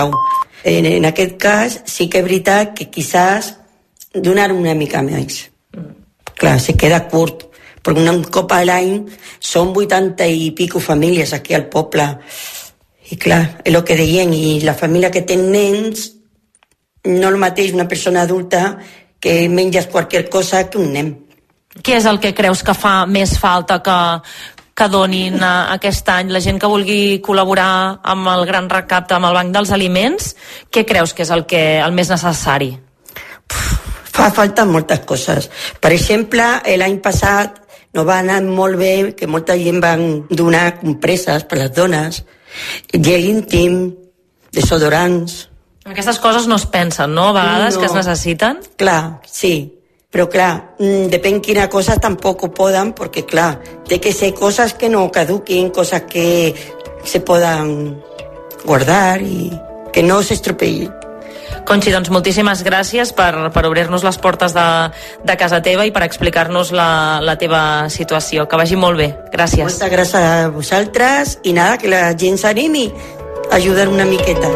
En aquest cas sí que és veritat que quizás donar una mica més. Clar, se queda curt, perquè un cop a l'any són 80 i pico famílies aquí al poble. I clar, és el que deien, i la família que té nens no el mateix una persona adulta que menges qualsevol cosa que un nen. Què és el que creus que fa més falta que donin aquest any? La gent que vulgui col·laborar amb el gran recapte, amb el Banc dels Aliments, què creus que és el més necessari? Fa falta moltes coses. Per exemple, l'any passat no va anar molt bé, que molta gent van donar compreses per les dones, gel íntim, desodorants. Aquestes coses no es pensen, no? A vegades que es necessiten? Clar, sí. Però clar, depèn quina cosa tampoc ho poden, perquè clar, té que ser coses que no caduquin, coses que se poden guardar i que no s'estropeïn. Conxi, doncs moltíssimes gràcies per obrir-nos les portes de casa teva i per explicar-nos la teva situació. Que vagi molt bé. Gràcies. Moltes gràcies a vosaltres i nada, que la gent s'animi a ajudar una miqueta.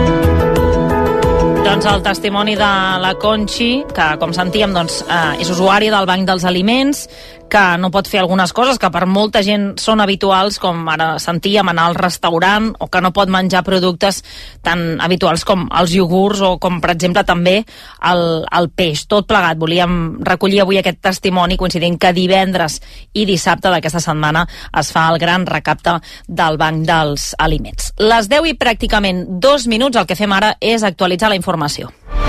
Doncs el testimoni de la Conxi, que com sentíem és usuària del Banc dels Aliments, que no pot fer algunes coses que per molta gent són habituals, com ara sentíem anar al restaurant, o que no pot menjar productes tan habituals com els iogurts o com per exemple també el peix. Tot plegat. Volíem recollir avui aquest testimoni coincidint que divendres i dissabte d'aquesta setmana es fa el gran recapte del Banc dels Aliments. Les 10 i pràcticament 2 minuts, el que fem ara és actualitzar la informació.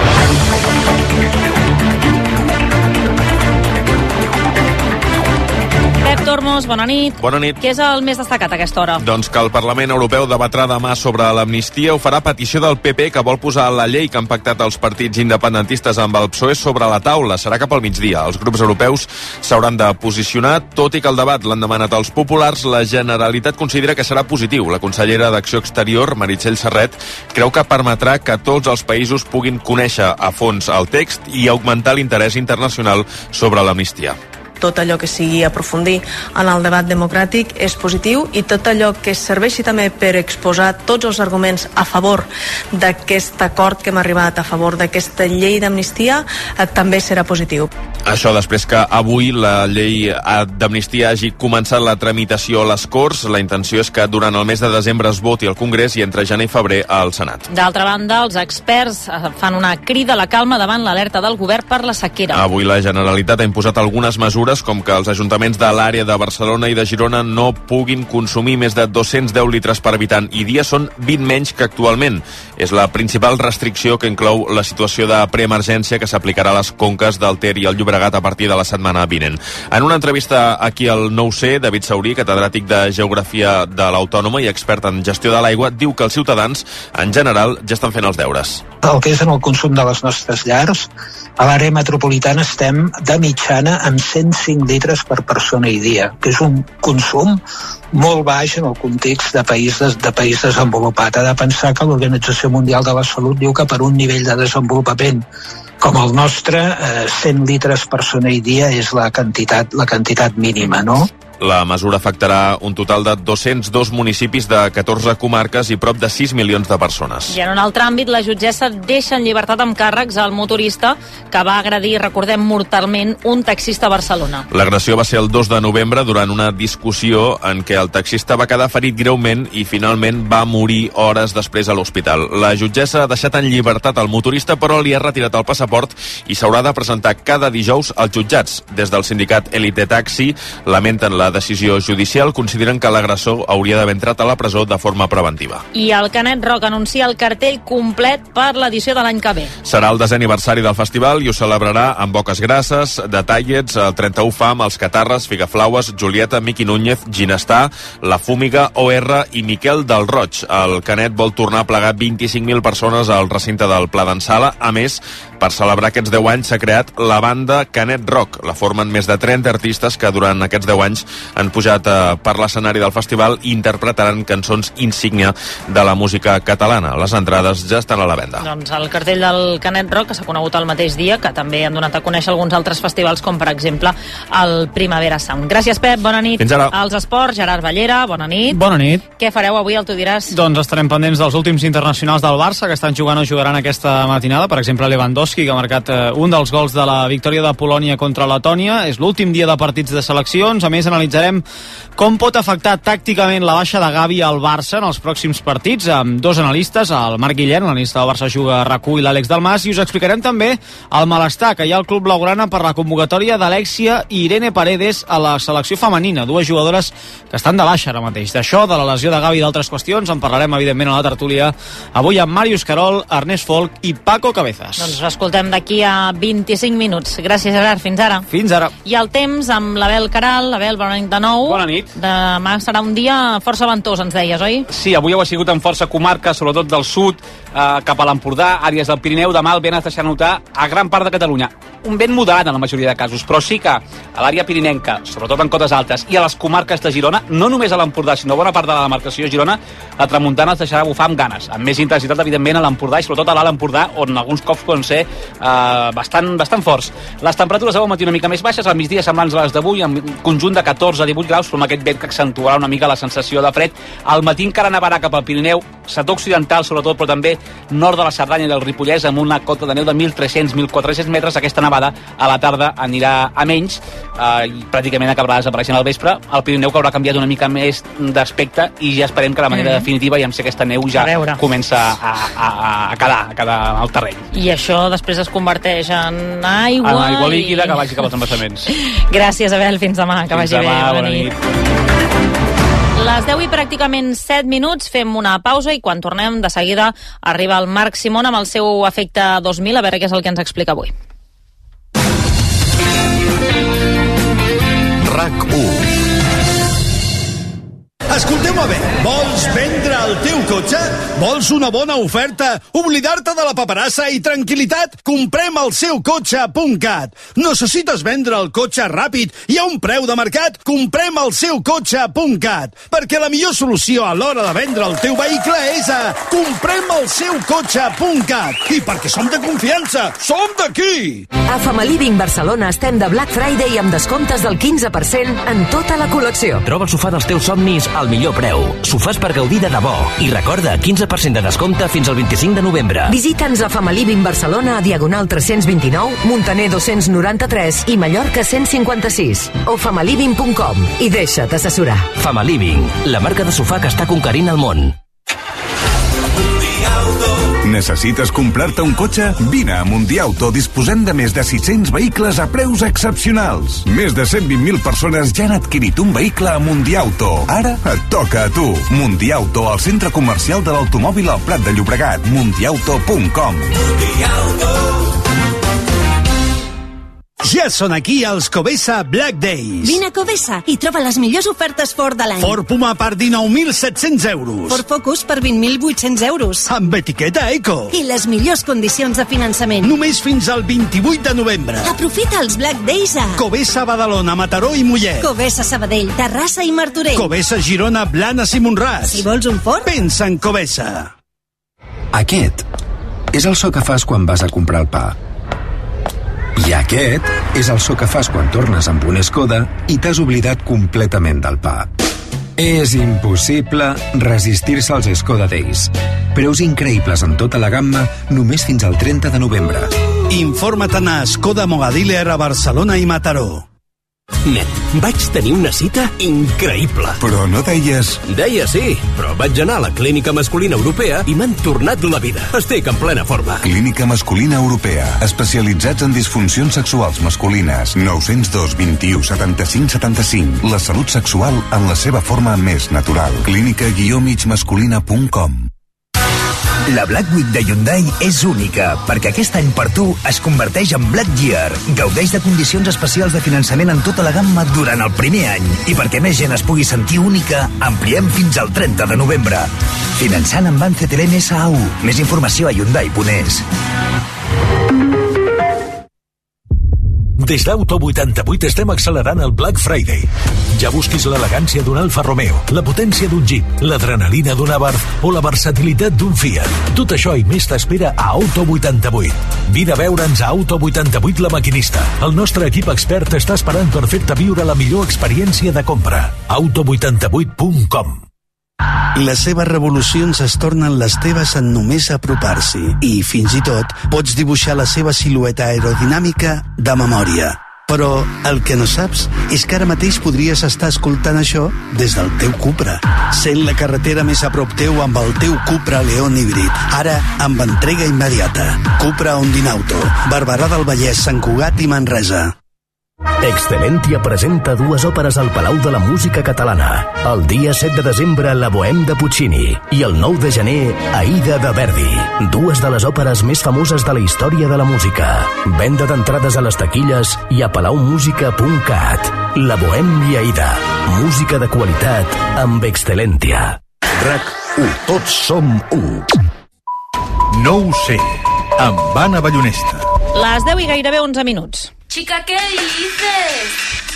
Pep Tormos, bona nit. Bona nit. Què és el més destacat a aquesta hora? Doncs que el Parlament Europeu debatrà demà sobre l'amnistia. Ho farà a petició del PP, que vol posar la llei que han pactat els partits independentistes amb el PSOE sobre la taula. Serà cap al migdia. Els grups europeus s'hauran de posicionar, tot i que el debat l'han demanat els populars. La Generalitat considera que serà positiu. La consellera d'Acció Exterior, Meritxell Serret, creu que permetrà que tots els països puguin conèixer a fons el text i augmentar l'interès internacional sobre l'amnistia. Tot allò que sigui aprofundir en el debat democràtic és positiu, i tot allò que serveixi també per exposar tots els arguments a favor d'aquest acord que hem arribat, a favor d'aquesta llei d'amnistia, també serà positiu. Això després que avui la llei d'amnistia hagi començat la tramitació a les Corts. La intenció és que durant el mes de desembre es voti al Congrés i entre gener i febrer al Senat. D'altra banda, els experts fan una crida a la calma davant l'alerta del govern per la sequera. Avui la Generalitat ha imposat algunes mesures, com que els ajuntaments de l'àrea de Barcelona i de Girona no puguin consumir més de 210 litres per habitant i dia. Són 20 menys que actualment. És la principal restricció que inclou la situació de preemergència que s'aplicarà a les conques del Ter i el Llobregat a partir de la setmana vinent. En una entrevista aquí al 9C, David Saurí, catedràtic de Geografia de l'Autònoma i expert en gestió de l'aigua, diu que els ciutadans, en general, ja estan fent els deures. El que és en el consum de les nostres llars, a l'àrea metropolitana estem de mitjana amb 105 litres per persona i dia, que és un consum molt baix en el context de país desenvolupat. Ha de pensar que l'Organització Mundial de la Salut diu que per un nivell de desenvolupament com el nostre, 100 litres per persona i dia és la quantitat mínima, no? La mesura afectarà un total de 202 municipis de 14 comarques i prop de 6 milions de persones. I en un altre àmbit, la jutgessa deixa en llibertat amb càrrecs al motorista que va agredir, recordem, mortalment un taxista a Barcelona. L'agressió va ser el 2 de novembre durant una discussió en què el taxista va quedar ferit greument i finalment va morir hores després a l'hospital. La jutgessa ha deixat en llibertat el motorista, però li ha retirat el passaport i s'haurà de presentar cada dijous als jutjats. Des del sindicat Elite Taxi lamenten la decisió judicial, consideren que l'agressor hauria d'haver entrat a la presó de forma preventiva. I el Canet Rock anuncia el cartell complet per l'edició de l'any que ve. Serà el 10è aniversari del festival i ho celebrarà amb Boques Grasses, Detallets, el 31 Fam, els Catarres, Figaflaues, Julieta, Miqui Núñez, Ginestar, La Fúmiga, OR i Miquel del Roig. El Canet vol tornar a plegar 25.000 persones al recinte del Pla d'en Sala. A més, Per celebrar aquests 10 anys s'ha creat la banda Canet Rock. La formen més de 30 artistes que durant aquests 10 anys han pujat per l'escenari del festival i interpretaran cançons insígnia de la música catalana. Les entrades ja estan a la venda. Doncs el cartell del Canet Rock, que s'ha conegut el mateix dia, que també han donat a conèixer alguns altres festivals, com per exemple el Primavera Sound. Gràcies, Pep, bona nit. Fins ara. Als esports, Gerard Ballera, bona nit. Bona nit. Què fareu avui, tu diràs? Doncs estarem pendents dels últims internacionals del Barça, que estan jugant o jugaran aquesta matinada. Per exemple, Lewandowski, que ha marcat un dels gols de la victòria de Polònia contra Letònia. És l'últim dia de partits de seleccions. A més, analitzarem com pot afectar tàcticament la baixa de Gavi al Barça en els pròxims partits, amb dos analistes, el Marc Guillén, l'analista del Barça Juga a RAC1, i l'Àlex Dalmas, i us explicarem també el malestar que hi ha al club blaugrana per la convocatòria d'Alexia i Irene Paredes a la selecció femenina, dues jugadores que estan de baixa ara mateix. D'això, de la lesió de Gavi i d'altres qüestions, en parlarem evidentment a la tertúlia avui amb Màrius Carol, Ernest Folk i Paco Cabezas. Doncs l'escoltem d'aquí a 25 minuts. Gràcies, Gerard. Fins ara. Fins ara. I el temps amb l'Abel Caral. Abel, bona nit de nou. Bona nit. Demà serà un dia força ventós, ens deies, oi? Sí, avui ho ha sigut en força comarques, sobretot del sud, cap a l'Empordà, àrees del Pirineu. Demà el vent es deixarà notar a gran part de Catalunya. Un vent moderat en la majoria de casos, però sí que a l'àrea pirinenca, sobretot en cotes altes, i a les comarques de Girona, no només a l'Empordà, sinó bona part de la demarcació de Girona, la tramuntana es deixarà bufar amb ganes, amb més intensitat, evidentment, a l'Empordà i sobretot a l'Alt Empordà, on alguns cops poden ser bastant forts. Les temperatures de matí una mica més baixes, al migdia semblants a les d'avui, amb un conjunt de 14 a 18 graus, però amb aquest vent que accentuarà una mica la sensació de fred. Al matí encara nevarà cap al Pirineu, sector occidental sobretot, però també nord de la Cerdanya i del Ripollès, amb una cota de neu de 1.300-1.400 metres. Aquesta nevada a la tarda anirà a menys i pràcticament acabarà desapareixent al vespre. El Pirineu, que haurà canviat una mica més d'aspecte, i ja esperem que de manera definitiva, ja amb si aquesta neu ja comença a quedar al terreny. I això després es converteix en aigua... En aigua líquida que vagi cap als embassaments. Gràcies, Abel. Fins demà. Que Fins vagi demà, bé. Bona nit. Les 10 i pràcticament 7 minuts, fem una pausa i quan tornem de seguida arriba el Marc Simón amb el seu Efecte 2000, a veure què és el que ens explica avui. RAC1. Escolteu-me bé, vols vendre el teu cotxe? Vols una bona oferta? Oblidar-te de la paperassa i tranquil·litat? Comprem el seu cotxe.cat. Necessites vendre el cotxe ràpid i a un preu de mercat? Comprem el seu cotxe.cat. Perquè la millor solució a l'hora de vendre el teu vehicle és a comprem el seu cotxe.cat. I perquè som de confiança, som d'aquí! A Famaliving Barcelona estem de Black Friday amb descomptes del 15% en tota la col·lecció. Troba el sofà dels teus somnis al millor preu. Sofàs per gaudir de debò. I recorda, 15% de descompte fins al 25 de novembre. Visita'ns a Famaliving Barcelona a Diagonal 329, Montaner 293 i Mallorca 156. O famaliving.com i deixa't assessorar. Famaliving, la marca de sofà que està conquerint el món. Necessites comprar-te un cotxe? Vine a Mundiauto, disposem de més de 600 vehicles a preus excepcionals. Més de 120.000 persones ja han adquirit un vehicle a Mundiauto. Ara et toca a tu. Mundiauto, al centre comercial de l'automòbil al Prat de Llobregat. Mundiauto.com. Ja són aquí els Covesa Black Days. Vine a Covesa i troba les millors ofertes Ford de l'any. Ford Puma per 19.700 euros. Ford Focus per 20.800 euros. Amb etiqueta Eco. I les millors condicions de finançament. Només fins al 28 de novembre. Aprofita els Black Days a Covesa, Badalona, Mataró i Mollet. Covesa, Sabadell, Terrassa i Martorell. Covesa, Girona, Blanes i Montràs. Si vols un Ford, pensa en Covesa. Aquest és el so que fas quan vas a comprar el pa. I aquest és el so que fas quan tornes amb un Skoda i t'has oblidat completament del pa. És impossible resistir-se als Skoda Days. Preus increïbles en tota la gamma només fins al 30 de novembre. Informa't a Skoda Mogadiller a Barcelona i Mataró. Nen, vaig tenir una cita increïble. Però no deies... Deia sí, però vaig anar a la Clínica Masculina Europea i m'han tornat la vida. Estic en plena forma. Clínica Masculina Europea, especialitzats en disfuncions sexuals masculines. 902 21 75 75. La salut sexual en la seva forma més natural. clínica-migmasculina.com. La Black Week de Hyundai és única, perquè aquest any per tu es converteix en Black Year. Gaudeix de condicions especials de finançament en tota la gamma durant el primer any. I perquè més gent es pugui sentir única, ampliem fins al 30 de novembre. Finançant amb Banc CTLM SA1. Més informació a Hyundai.es. Des d'Auto 88 estem accelerant el Black Friday. Ja busquis l'elegància d'un Alfa Romeo, la potència d'un Jeep, l'adrenalina d'un Abarth o la versatilitat d'un Fiat. Tot això i més t'espera a Auto 88. Vine a veure'ns a Auto 88 La Maquinista. El nostre equip expert està esperant per fer-te viure la millor experiència de compra. Auto88.com. Les seves revolucions es tornen les teves en només apropar-s'hi i, fins i tot, pots dibuixar la seva silueta aerodinàmica de memòria. Però el que no saps és que ara mateix podries estar escoltant això des del teu Cupra. Sent la carretera més a prop teu amb el teu Cupra León híbrid. Ara amb entrega immediata. Cupra Ondinauto, Barberà del Vallès, Sant Cugat i Manresa. Excelentia presenta dues òperes al Palau de la Música Catalana. El dia 7 de desembre, La Bohème de Puccini, i el 9 de gener, Aida de Verdi. Dues de les òperes més famoses de la història de la música. Venda d'entrades a les taquilles i a palaumusica.cat. La Bohème i Aida. Música de qualitat amb Excelentia. RAC1. Tots som u. No ho sé. Amb Anna Ballonesta. Les 10 i gairebé 11 minuts. Chica, ¿qué dices?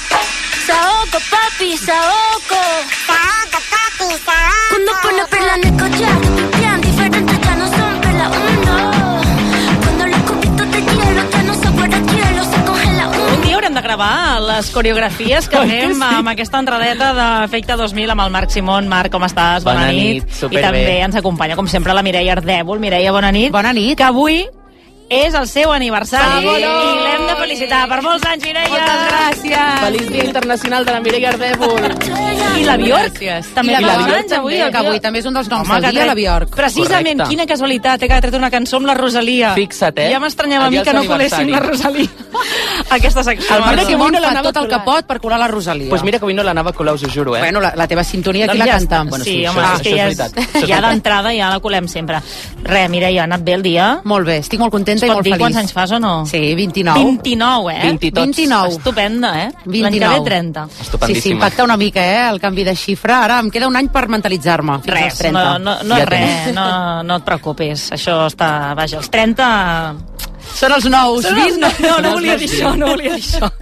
Saoco, papi, saoco. Saoco, papi, saoco. Cuando pone perla en el collar, pipián diferentes ya no son perla uno. Cuando los cubitos de hielo ya no son por el hielo, se congela uno. Un dia haurem de gravar les coreografies que fem amb aquesta entradeta d'Efecte 2000 amb el Marc Simón. Marc, com estàs? Bona nit. Superbé. I també ens acompanya, com sempre, la Mireia Ardèvol. Mireia, bona nit. Bona nit. Que avui és el seu aniversari Sí. i l'hem de felicitar per molts anys, Mireia. Moltes gràcies. Feliç Dia Internacional de la Mireia Ardèvol. I la Bjork també I la fa Bjork anys avui. també, que avui també és un dels noms Home, del dia, la Bjork. Precisament, Correcte. quina casualitat, que ha tret una cançó amb la Rosalia. Fixa't, Ja m'estranyava a mi que no coléssim la Rosalia. Aquesta secció. El Marc Marc Simón Simón fa tot el que pot per colar la Rosalia. Pues mira que avui no l'anava a colar, us ho juro, eh? Bueno, la teva sintonia aquí Doncs la ja cantem. està. Sí, home, és que ja d'entrada ja la colem sempre. Re, Mireia, ha anat bé el dia? Molt bé, estic molt contenta i molt molt feliç. feliç. Quants anys fas o no? Sí, 29. 29, eh? 29. Estupenda, eh? 29. L'any que ve 30. Sí, impacta una mica, el canvi de xifra. Ara em queda un any per mentalitzar-me, fins als 30. No és res, no et preocupis. Això està... Vaja, els 30... Són els nous. No volia dir això, no volia dir això.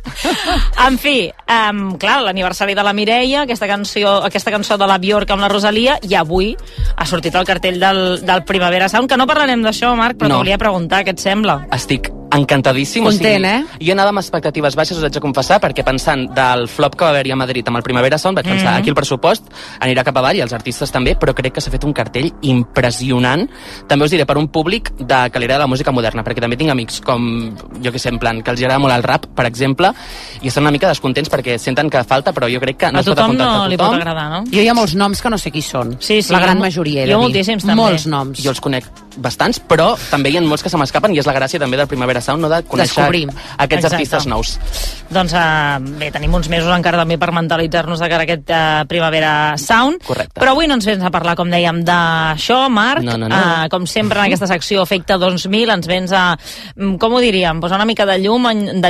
En fi, clar, l'aniversari de la Mireia, aquesta cançó de la Bjork amb la Rosalia, i avui ha sortit el cartell del Primavera Sound, que no parlarem d'això, Marc, però t'ho volia preguntar, què et sembla? Estic encantadíssim. Content, Jo anava amb expectatives baixes, us haig de confessar, perquè pensant del flop que va haver-hi a Madrid amb el Primavera Sound, vaig pensar, aquí el pressupost anirà cap avall i els artistes també, però crec que s'ha fet un cartell impressionant. També us diré, per un públic que li agrada la música moderna, perquè també tinc amics com, jo que sé, en plan, que els agrada molt el rap, per exemple, i estan una mica descontents perquè senten que falta, però jo crec que no es pot apuntar a tothom. No li pot agradar, no? Jo hi ha molts noms que no sé qui són. Sí, la gran majoria, he de dir. Jo moltíssims, també. Molts noms. Jo els conec bastants, però també hi ha molts que se m'escapen i és la gràcia també del Primavera Sound, no, de conèixer aquests artistes nous. Doncs bé, tenim uns mesos encara també per mentalitzar-nos de cara a aquest Primavera Sound. Correcte. Però avui no ens vens a parlar, com dèiem, d'això, Marc. No. Com sempre en aquesta secció Efecte 2000 ens vens a, com ho diríem, posar una mica de llum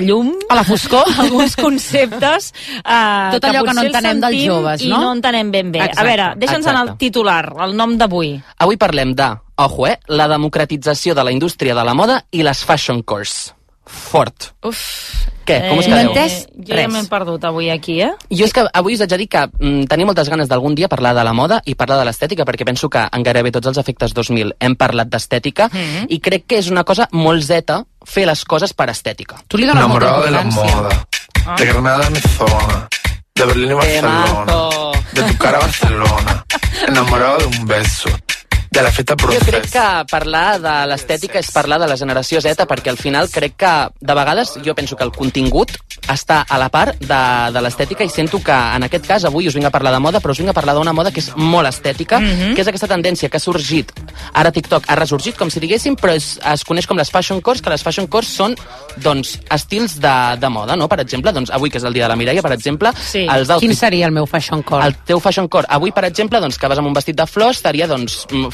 a la foscor, alguns conceptes tot allò que no entenem dels joves, no? I no entenem ben bé. Exacte, A veure, deixa'ns anar al titular, el nom d'avui. Avui parlem de, ojo, la democratització de la indústria de la moda i les fashion cores. Fort. Què? Com us quedeu? Jo ja m'he perdut avui aquí, eh? Jo és que avui us haig de dir que tenia moltes ganes d'algun dia parlar de la moda i parlar de l'estètica, perquè penso que en gairebé tots els efectes 2000 hem parlat d'estètica i crec que és una cosa molt zeta fer les coses per estètica. Tu li dones molta Enamorado de la moda, de Granada a mi zona, de Berlín y Barcelona, de tu cara a Barcelona, enamorado de un beso, de la feta Jo crec procesa. que parlar de l'estètica és parlar de la generació Z, perquè al final crec que de vegades jo penso que el contingut està a la part de l'estètica i sento que en aquest cas avui us vinc a parlar de moda, però us vinc a parlar d'una moda que és molt estètica, que és aquesta tendència que ha sorgit, ara TikTok ha ressorgit com si diguéssim, però es coneix com les fashion cores, que les fashion cores són doncs estils de moda, no? Per exemple, doncs avui que és el dia de la Mireia, per exemple, els outfits. Quin seria el meu fashion core? El teu fashion core. Avui, per exemple, doncs, que vas amb un vestit de flors, seria doncs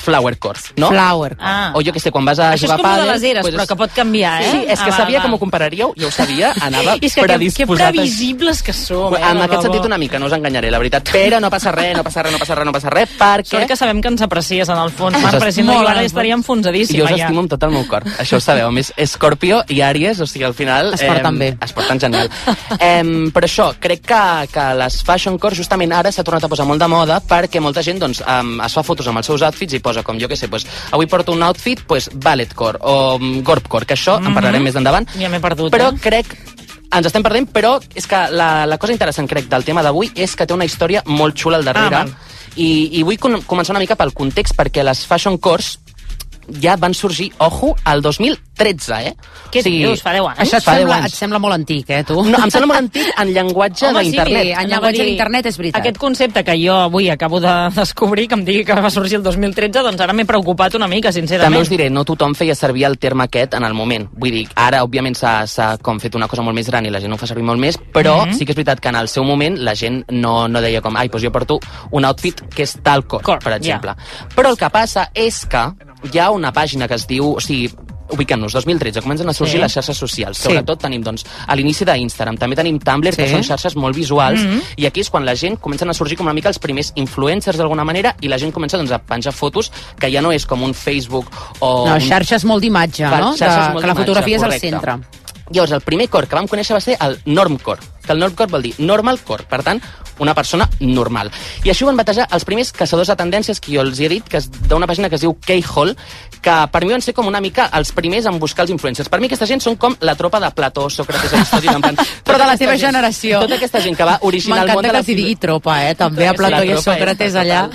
flowercore, no? Flowercore. O jo que sé, quan vas a això jugar a és com pàdel... de les eres, però que pot canviar, Sí, és que sabia que m'ho compararíeu, jo ho sabia, anava és que predisposat... que previsibles que som, En aquest sentit una mica, no us enganyaré, la veritat, però no passa res, perquè... Sort que sabem que ens aprecies en el fons, Marc, perquè si no jo ara estaria enfonsadíssima. Jo us estimo amb tot el meu cor, això ho sabeu. A més, Escorpio i Àries, o sigui, al final... Es porten bé. Es porten genial. Però això, crec que les fashion core justament ara s'ha tornat a posar molt de moda perquè molta gent doncs, es fa fotos amb els seus outfits i posa com, jo què sé, doncs, avui porto un outfit balletcore o gorpcore, que això en parlarem més endavant. Ja m'he perdut, però crec ens estem perdent, però és que la cosa interessant, crec, del tema d'avui és que té una història molt xula al darrere i vull començar una mica pel context perquè les fashion cores ja van sorgir, ojo, al 2013, eh? Què dius? Fa 10 anys? Això et sembla molt antic, tu? No, em sembla molt antic en llenguatge d'internet. Sí, en llenguatge d'internet és veritat. Aquest concepte que jo avui acabo de descobrir, que em digui que va sorgir el 2013, doncs ara m'he preocupat una mica, sincerament. També us diré, no tothom feia servir el terme aquest en el moment. Vull dir, ara, òbviament, s'ha com fet una cosa molt més gran i la gent ho fa servir molt més, però sí que és veritat que en el seu moment la gent no deia com, doncs jo porto un outfit que és tal cor, per exemple. Però el que passa és que hi ha una pàgina que es diu... O sigui, ubiquem-nos, 2013, comencen a sorgir les xarxes socials. Sobretot tenim, doncs, a l'inici d'Instagram, també tenim Tumblr, que són xarxes molt visuals, i aquí és quan la gent comencen a sorgir com una mica els primers influencers d'alguna manera, i la gent comença doncs, a penjar fotos, que ja no és com un Facebook o... No, xarxes molt d'imatge, no? Que la fotografia és al centre. Llavors, el primer core que vam conèixer va ser el normcore, que el normcore vol dir normal core, per tant, una persona normal. I així ho van batejar els primers caçadors de tendències que jo els he dit, que és d'una pàgina que es diu K-Hole, que per mi van ser com una mica els primers en buscar els influencers. Per mi aquesta gent són com la tropa de Plató, Sòcrates, Aristòtil, en plan... Però de la teva generació. Tota aquesta gent que va originar el món de la... M'encanta que s'hi digui tropa, també a Plató i a Sòcrates allà.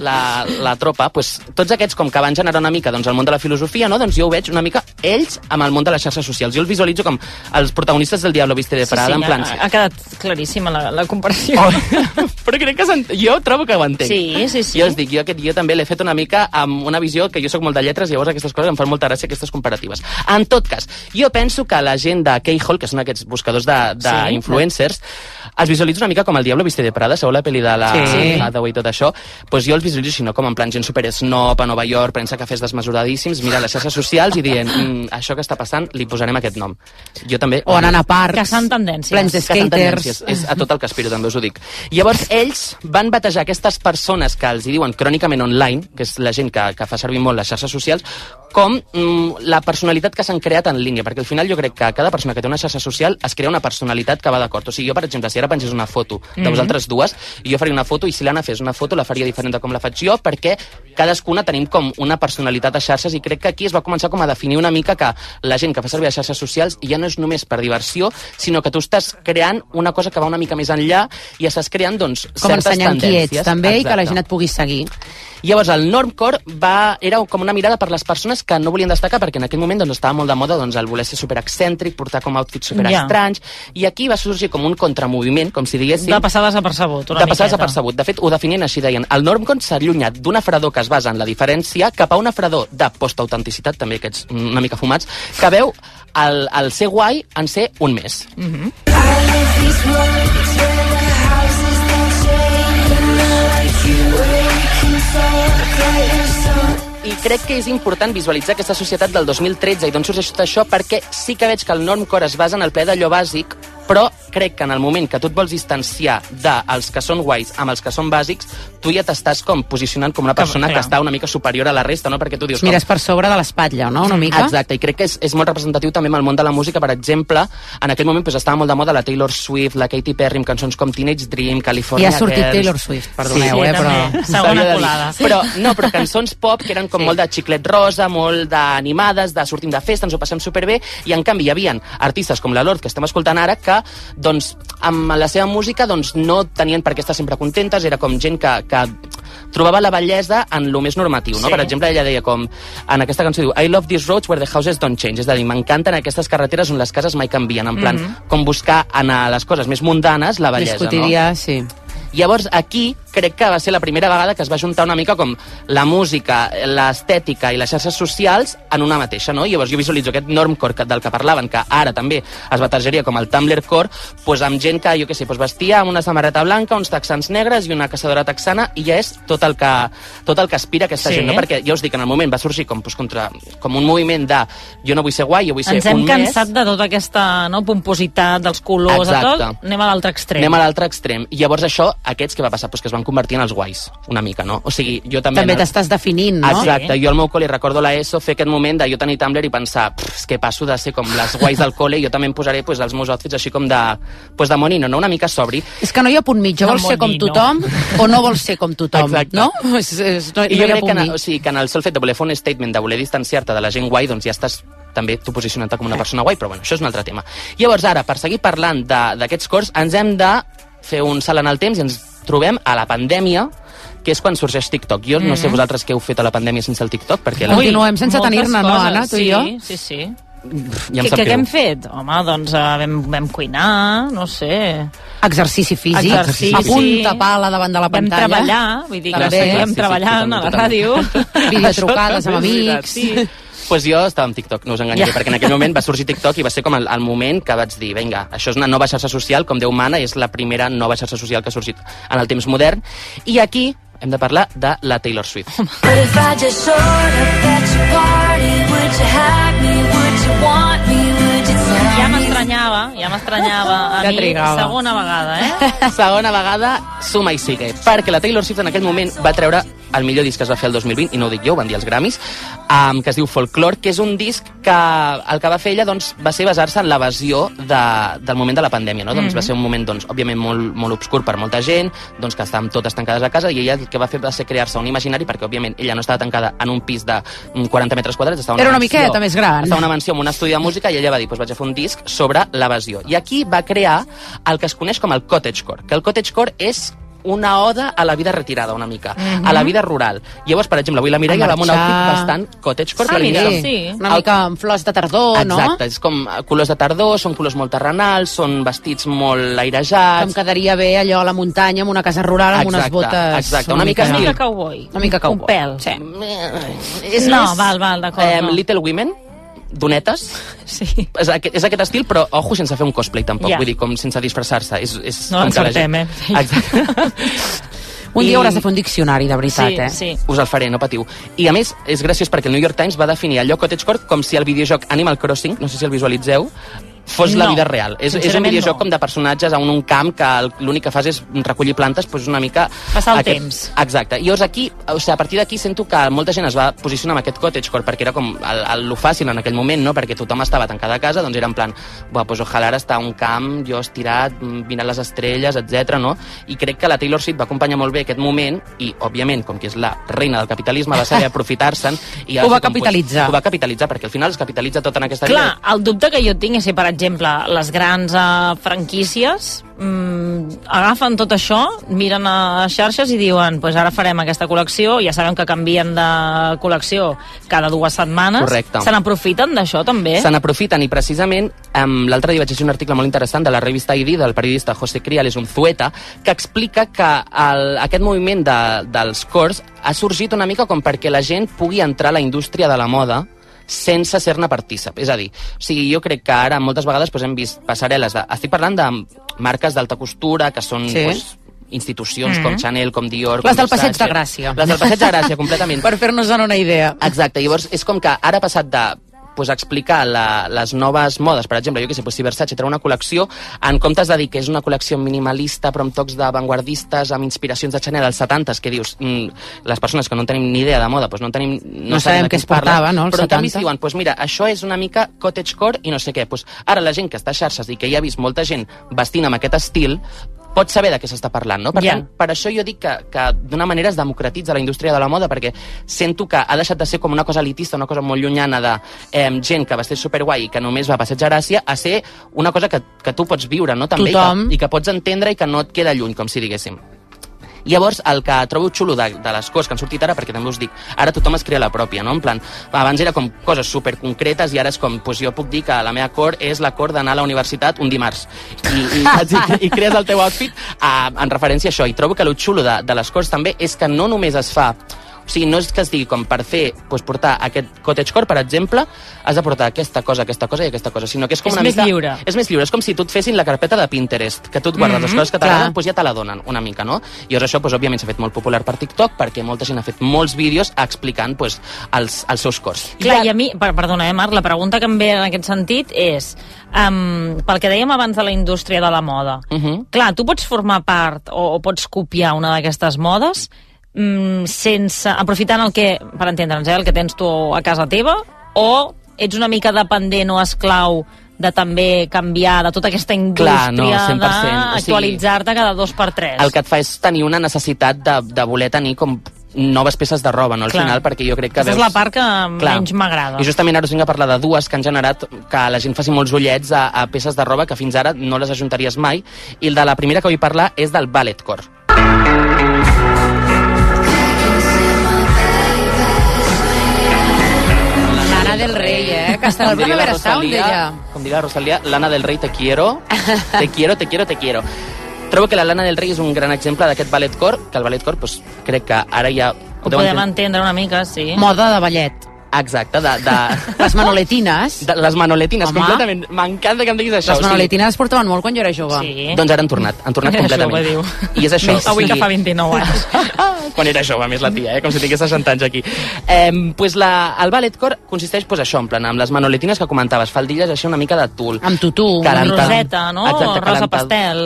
La tropa, doncs, tots aquests com que van generar una mica doncs, el món de la filosofia, no? Doncs jo ho veig una mica ells amb el món de les xarxes socials. Jo els visualitzo com els protagonistes del Diablo Viste de Prada, en plan... Ha quedat claríssima la comparació. Però crec que jo trobo que ho entenc. Sí. Jo us dic, jo aquest guió també l'he fet una mica amb una visió que jo sóc molt de lletres i llavors aquestes coses em fan molta gràcia, aquestes comparatives. En tot cas, jo penso que la gent de K-Hole, que són aquests buscadors d'influencers, els visualitzo una mica com el Diablo Viste de Prada, sabeu la pel·li de la Hathaway i tot això? Doncs jo els visualitzo així, no com en plan gent super snob a Nova York, prensa cafès desmesuradíssims, mira les xarxes socials i dient, això que està passant, li posarem aquest nom. Jo també... O anant a parcs. Caçant tendències. Plens de skaters. És a tot el que aspiro, també us ho dic. Llavors, ells van batejar aquestes persones que els hi diuen crònicament online, que és la gent que fa servir molt les xarxes socials, com la personalitat que s'han creat en línia, perquè al final jo crec que cada persona que té una xarxa social es crea una personalitat que va d'acord. O sigui, jo, per exemple, si ara pengés una foto de vosaltres dues, jo faria una foto i si l'Anna fes una foto la faria diferent de com la faig jo, perquè cadascuna tenim com una personalitat a xarxes i crec que aquí es va començar com a definir una mica que la gent que fa servir les xarxes socials ja no és només per diversió, sinó que tu estàs creant una cosa que va una mica més enllà i estàs creant, doncs, com certes tendències. Com ensenyant qui ets, també, i que la gent et pugui seguir. Llavors, el normcore era com una mirada per les persones que no volien destacar, perquè en aquell moment doncs, estava molt de moda doncs, el voler ser superexcèntric, portar com outfits superestranys, i aquí va sorgir com un contramoviment, com si diguéssim... De passar desapercebut, una miqueta. De passar desapercebut. De fet, ho definien així, deien, el normcore s'ha allunyat d'una fredor que es basa en la diferència cap a una fredor de postautenticitat, també aquests una mica fumats, que veu el ser guai en ser un més. I crec que és important visualitzar aquesta societat del 2013 i d'on sorgeix tot això, perquè sí que veig que el normcore es basa en el ple d'allò bàsic, però crec que en el moment que tu et vols distanciar dels que són guais amb els que són bàsics, tu ja t'estàs com posicionant com una persona que està una mica superior a la resta, no? Perquè tu dius... Mires per sobre de l'espatlla, no? Una mica. Exacte, i crec que és molt representatiu també amb el món de la música. Per exemple, en aquell moment estava molt de moda la Taylor Swift, la Katy Perry, amb cançons com Teenage Dream, California Girls. Ja ha sortit Girls. Taylor Swift, perdoneu, però... Segona colada. Però cançons pop que eren com molt de xiclet rosa, molt d'animades, de sortim de festa, ens ho passem superbé, i en canvi hi havia artistes com la Lorde, que estem escoltant ara, que doncs, amb la seva música doncs, no tenien per què estar sempre contentes, era com gent que trobava la bellesa en lo més normatiu, no? Per exemple, ella deia com, en aquesta cançó diu, I love these roads where the houses don't change, és a dir, m'encanten aquestes carreteres on les cases mai canvien, en plan, com buscar en les coses més mundanes la bellesa, quotidià, no? Sí. Llavors, aquí crec que va ser la primera vegada que es va juntar una mica com la música, l'estètica i les xarxes socials en una mateixa, no? I llavors jo visualitzo aquest normcore del que parlaven, que ara també es batejaria com el Tumblrcore, doncs amb gent que, jo què sé, vestia amb una samarreta blanca, uns texans negres i una caçadora texana, i ja és tot el que aspira aquesta gent, no? Perquè ja us dic, en el moment va sorgir com un moviment de jo no vull ser guai, jo vull ser un més. Ens hem cansat de tota aquesta pompositat dels colors, de tot, anem a l'altre extrem. Anem a l'altre extrem. I llavors això, aquests què va passar? Pues que es van convertir en els guais, una mica, no? O sigui, jo també... També t'estàs definint, no? Exacte. Jo al meu col·le recordo l'ESO fer aquest moment de jo tenir Tumblr i pensar, és que passo de ser com les guais del col·le i jo també em posaré els meus outfits així com de monino, no? Una mica sobri. És que no hi ha punt mitjà, vols ser com tothom o no vols ser com tothom, no? I jo crec que en el sol fet de voler fer un statement, de voler distanciar-te de la gent guai, doncs ja estàs també tu posicionant-te com una persona guai, però bueno, això és un altre tema. Llavors ara, per seguir parlant d'aquests cors, ens hem de fer un salt en el temps i ens trobem a la pandèmia, que és quan sorgeix TikTok. Jo no sé vosaltres què heu fet a la pandèmia sense el TikTok, perquè... Continuem sense tenir-ne, no, Anna, tu i jo? Sí. Ja què hem fet? Home, doncs vam cuinar, no sé... Exercici físic, a punta pala davant de la pantalla. Vam treballar, vull dir que seguíem treballant a la ràdio. Videotrucades amb amics... Pues jo estava amb TikTok, no us enganyaré, perquè en aquell moment va sorgir TikTok i va ser com el moment que vaig dir, vinga, això és una nova xarxa social, com Déu mana, és la primera nova xarxa social que ha sorgit en el temps modern, i aquí hem de parlar de la Taylor Swift. Ja m'estranyava a mi, segona vegada, Segona vegada, suma i sigue, perquè la Taylor Swift en aquell moment va treure el millor disc que es va fer el 2020, i no ho dic jo, ho van dir els Grammys, que es diu Folklore, que és un disc que el que va fer ella va ser basar-se en l'evasió del moment de la pandèmia, no? Doncs va ser un moment, òbviament, molt obscur per molta gent, que estàvem totes tancades a casa, i ella el que va fer va ser crear-se un imaginari, perquè, òbviament, ella no estava tancada en un pis de 40 metres quadrats, era una miqueta més gran. Estava en una mansió amb un estudi de música, i ella va dir, vaig a fer un disc sobre l'evasió. I aquí va crear el que es coneix com el cottagecore, que el cottagecore és una oda a la vida retirada, una mica, a la vida rural. Llavors, per exemple, avui la Mireia va amb un outfit bastant cottagecore. Una mica amb flors de tardor, no? Exacte, és com colors de tardor, són colors molt terrenals, són vestits molt airejats. Com quedaria bé allò a la muntanya, amb una casa rural, amb unes botes... Exacte, una mica cowboy. Una mica cowboy. Un pèl. Sí. No, val, d'acord. Little Women, donetes, és aquest estil, però ojo, sense fer un cosplay tampoc, vull dir, com sense disfressar-se. No encertem, Exacte. Un dia hauràs de fer un diccionari, de veritat, Sí. Us el faré, no patiu. I a més, és graciós perquè el New York Times va definir allò cottagecore com si el videojoc Animal Crossing, no sé si el visualitzeu, fos la vida real. És un videojoc com de personatges en un camp que l'únic que fas és recollir plantes, doncs una mica... Passar el temps. Exacte. I llavors aquí, a partir d'aquí sento que molta gent es va posicionar amb aquest cottagecore, perquè era com lo fàcil en aquell moment, no? Perquè tothom estava tancada a casa, doncs era en plan, doncs ojalà ara estar a un camp, jo estirat, mirant les estrelles, etc. no? I crec que la Taylor Swift va acompanyar molt bé aquest moment, i, òbviament, com que és la reina del capitalisme, va saber aprofitar-se'n. Ho va capitalitzar. Ho va capitalitzar, perquè al final es capitalitza tot en aquesta vida. Clar, el dubte que jo tinc és si, per exemple, les grans franquícies agafen tot això, miren a xarxes i diuen, pues ara farem aquesta col·lecció, ja sabem que canvien de col·lecció cada 2 setmanes. Correcte. Se n'aprofiten d'això també? Se n'aprofiten, i precisament l'altre dia vaig llegir un article molt interessant de la revista ID del periodista José Criales Unzueta, que explica que aquest moviment dels cors ha sorgit una mica com perquè la gent pugui entrar a la indústria de la moda sense ser-ne partícip. És a dir, jo crec que ara moltes vegades hem vist passarel·les estic parlant de marques d'alta costura que són institucions com Chanel, com Dior... Les del Passeig de Gràcia. Les del Passeig de Gràcia, completament. Per fer-nos-en una idea. Exacte, llavors és com que ara ha passat de explicar les noves modes, per exemple, jo què sé, si Versace treu una col·lecció, en comptes de dir que és una col·lecció minimalista però amb tocs d'avantguardistes, amb inspiracions de Chanel als 70s, que dius, les persones que no tenim ni idea de moda, doncs no sabem què es portava, no? Però en canvi diuen, mira, això és una mica cottagecore i no sé què. Ara la gent que està a xarxes i que ja ha vist molta gent vestint amb aquest estil, pots saber de què s'està parlant, no? Per tant, per això jo dic que d'una manera es democratitza la indústria de la moda, perquè sento que ha deixat de ser com una cosa elitista, una cosa molt llunyana de gent que vesteix superguai i que només va a Passeig de Gràcia, a ser una cosa que tu pots viure, no? També, i que pots entendre i que no et queda lluny, com si diguéssim. Llavors, el que trobo xulo de les coses que han sortit ara, perquè també us dic, ara tothom es crea la pròpia, no? En plan, abans era com coses superconcretes i ara és com, doncs jo puc dir que la meva cor és la cor d'anar a la universitat un dimarts. I crees el teu outfit en referència a això. I trobo que el xulo de les coses també és que no només es fa... O sigui, no és que es digui com per fer, doncs portar aquest cottagecore, per exemple, has de portar aquesta cosa i aquesta cosa, sinó que és com una mica... És més lliure. És més lliure, és com si tu et fessin la carpeta de Pinterest, que tu et guardes les coses que t'agraden, doncs ja te la donen una mica, no? I llavors això, doncs, òbviament, s'ha fet molt popular per TikTok, perquè molta gent ha fet molts vídeos explicant doncs, els seus cors. Clar, i a mi, perdona, Marc, la pregunta que em ve en aquest sentit és, pel que dèiem abans de la indústria de la moda, clar, tu pots formar part o pots copiar una d'aquestes modes sense aprofitant el que, per entendre'ns, el que tens tu a casa teva, o ets una mica dependent o esclau de també canviar de tota aquesta indústria, d'actualitzar-te cada 2 per 3. El que et fa és tenir una necessitat de voler tenir com noves peces de roba, no? Al final, perquè jo crec que és la part que menys m'agrada. I justament ara us vinc a parlar de dues que han generat que la gent faci molts ullets a peces de roba que fins ara no les ajuntaries mai, i el de la primera que vull parlar és del balletcore. Lana del Rey, que està al Primavera Sound, ella. Com diria la Rosalía, Lana del Rey, te quiero, te quiero, te quiero, te quiero. Trobo que la Lana del Rey és un gran exemple d'aquest balletcore, que el balletcore, doncs, crec que ara ja... Ho podem entendre una mica, sí. Moda de ballet. Exacte, Les manoletines. Les manoletines, completament. M'encanta que em diguis això. Les manoletines es portaven molt quan jo era jove. Sí. Doncs ara han tornat completament. Això, I és això. Avui que fa 29 anys. Quan era jove, més la tia, com si tingués 60 anys aquí. Pues el balletcore consisteix això, en plan, amb les manoletines que comentaves, faldilles així una mica de tul. Amb tutú. Roseta, no? Exacte, rosa pastel.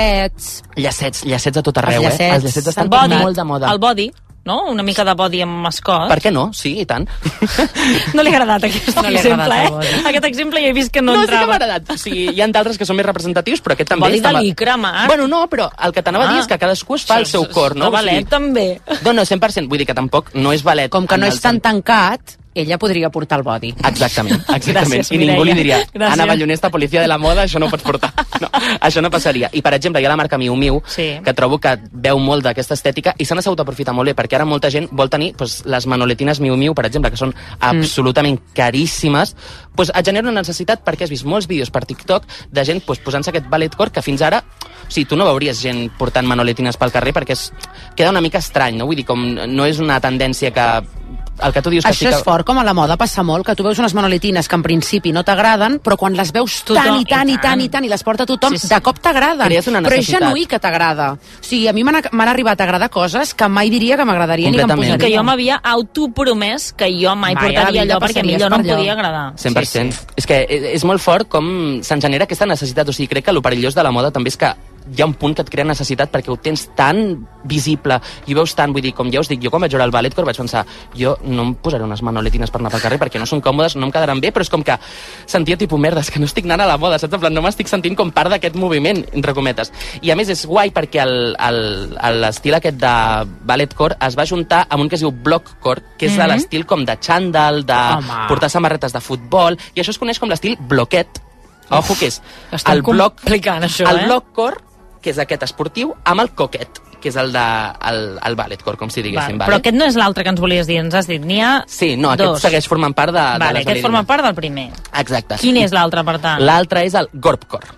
Llacets a tot arreu, Els llacets estan molt de moda. El body, no? Una mica de body amb mascot. Per què no? Sí, i tant. No li ha agradat aquest exemple, Aquest exemple ja he vist que no entrava. No, sí que m'ha agradat. O sigui, hi ha d'altres que són més representatius, però aquest també... Body de licra, Marc. Bueno, no, però el que t'anava a dir és que cadascú es fa el seu cor, no? De ballet, també. No, 100%. Vull dir que tampoc no és ballet. Com que no és tan tancat, ella podria portar el body. Exactament. Gràcies, I ningú li diria, gràcies. Anna Ballonesta, policia de la moda, això no ho pots portar. No, això no passaria. I, per exemple, hi ha la marca Miu Miu, que trobo que veu molt d'aquesta estètica i se n'ha sabut aprofitar molt bé, perquè ara molta gent vol tenir les manoletines Miu Miu, per exemple, que són absolutament caríssimes, et genera una necessitat, perquè has vist molts vídeos per TikTok de gent posant-se aquest balletcore que fins ara... O sigui, tu no veuries gent portant manoletines pel carrer perquè queda una mica estrany, no? Vull dir, com no és una tendència que... El que tu dius que això és fort, com a la moda passa molt, que tu veus unes manoletines que en principi no t'agraden, però quan les veus tant i les porta tothom, de cop t'agraden. Però és genuí que t'agrada. O sigui, a mi m'han arribat a agradar coses que mai diria que m'agradarien i que em posarien. Que jo m'havia autopromès que jo mai portaria allò perquè a mi allò no em podia agradar. 100%. És que és molt fort com se'n genera aquesta necessitat. O sigui, crec que el perillós de la moda també és que hi ha un punt que et crea necessitat perquè ho tens tan visible i ho veus tant, vull dir, com ja us dic, jo quan vaig veure el balletcore vaig pensar, jo no em posaré unes manoletines per anar pel carrer perquè no són còmodes, no em quedaran bé, però és com que sentia tipus merdes, que no estic anant a la moda, saps? En plan, no m'estic sentint com part d'aquest moviment, entre cometes. I a més és guai perquè l'estil aquest de balletcore es va juntar amb un que es diu blockcore, que és l'estil com de xandall, de portar samarretes de futbol, i això es coneix com l'estil bloquet. Ojo, que és el blockcore, que és aquest esportiu, amb el coquet, que és el balletcore, com si diguéssim. Però aquest no és l'altre que ens volies dir, ens has dit, n'hi ha Sí, no, aquest segueix formant part de les ballerines. Aquest forma part del primer. Exacte. Quin és l'altre, per tant? L'altre és el gorpcore.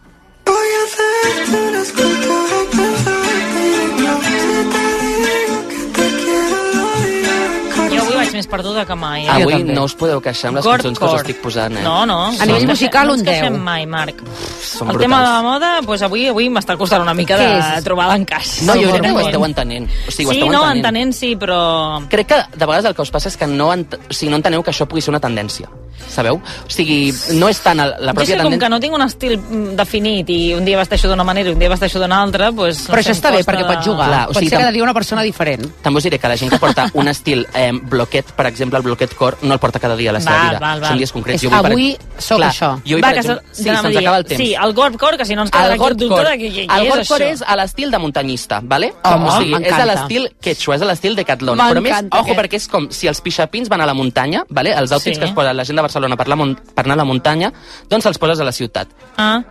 Jo avui vaig més perduda que mai. Avui no us podeu queixar amb les cançons que us estic posant. No. A nivell musical, un 10. No ens queixem mai, Marc. El tema de la moda, doncs avui m'està costant una mica de trobar l'encaix. No, jo crec que ho esteu entenent. Sí, entenent sí, però... Crec que de vegades el que us passa és que no enteneu que això pugui ser una tendència. Sabeu? O sigui, no és tant la pròpia tendència... Jo com que no tinc un estil definit i un dia vesteixo d'una manera i un dia vesteixo d'una altra, doncs... Però això està bé, perquè pots jugar. Pot ser cada dia una persona diferent. També us diré que la gent que porta un estil bloquet, per exemple, el bloquet core, no el porta cada dia a la seva vida. Són dies concrets. Avui soc això. Jo, per exemple, sí, se'ns acaba el temps. Sí, el gorpcore, que si no ens queda aquí el dubte de què és això. El gorpcore és a l'estil de muntanyista, ¿vale? O sigui, és a l'estil quechua, és a l'estil decathlon. Però més, ojo, perquè és com si els pixapins van a la muntanya, ¿vale? Els outfits que es posen la gent de Barcelona per anar a la muntanya, doncs se'ls poses a la ciutat.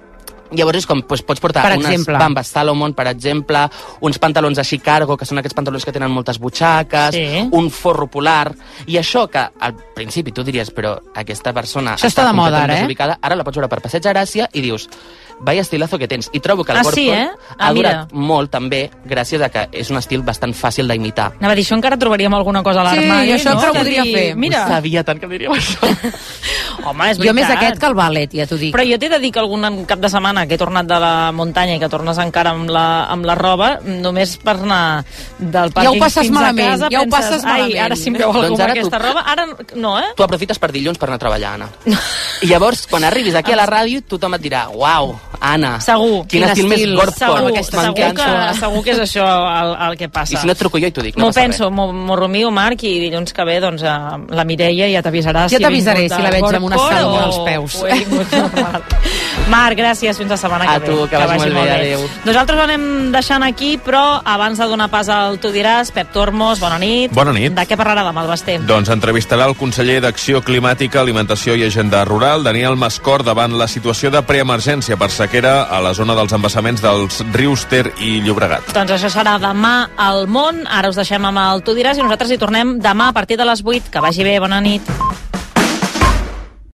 Llavors és com, pots portar unes bambes Salomon, per exemple, uns pantalons així cargo, que són aquests pantalons que tenen moltes butxaques, un forro polar, i això que al principi tu diries, però aquesta persona està de moda, desubicada, ara la pots veure per Passeig de Gràcia i dius, vaya estilazo que tens. I trobo que el Gorpon ha durat molt també gràcies a que és un estil bastant fàcil d'imitar. Anava a dir, això encara trobaríem alguna cosa a l'armari. Sí, això no? però ho podria fer. Mira. Sabia tant que diríem això. Home, és veritat. Jo més aquest que el ballet, ja t'ho dic. Però jo t'he de dir que algun cap de setmana que he tornat de la muntanya i que tornes encara amb la roba, només per anar del pàrquing fins a casa, ja ho passes malament. Ai, ara si em veu algú amb aquesta roba, ara no, Tu aprofites per dilluns per anar a treballar, Anna. I llavors, quan arribis aquí a la ràdio, tothom et dirà, uau, Anna, segur, quin estil més Gorpon. Segur que és això el que passa. I si no et truco jo i t'ho dic, no passa res. M'ho rumio, Marc, i dilluns que ve, doncs, la Mireia ja t'avisarà. Ja t'avisaré si la veig amb una escalma als peus. Marc, gràcies, fins la setmana que ve. A tu, que vagi molt bé, adéu. Nosaltres ho anem deixant aquí, però abans de donar pas al Tu diràs, Pep Tormos, bona nit. Bona nit. De què parlarà demà el Basté? Doncs entrevistarà el conseller d'Acció Climàtica, Alimentació i Agenda Rural, Daniel Mascor, davant la situació de preemergència per sequera a la zona dels embassaments dels rius Ter i Llobregat. Doncs això serà demà al Món. Ara us deixem amb el Tu diràs i nosaltres hi tornem demà a partir de les 8. Que vagi bé, bona nit.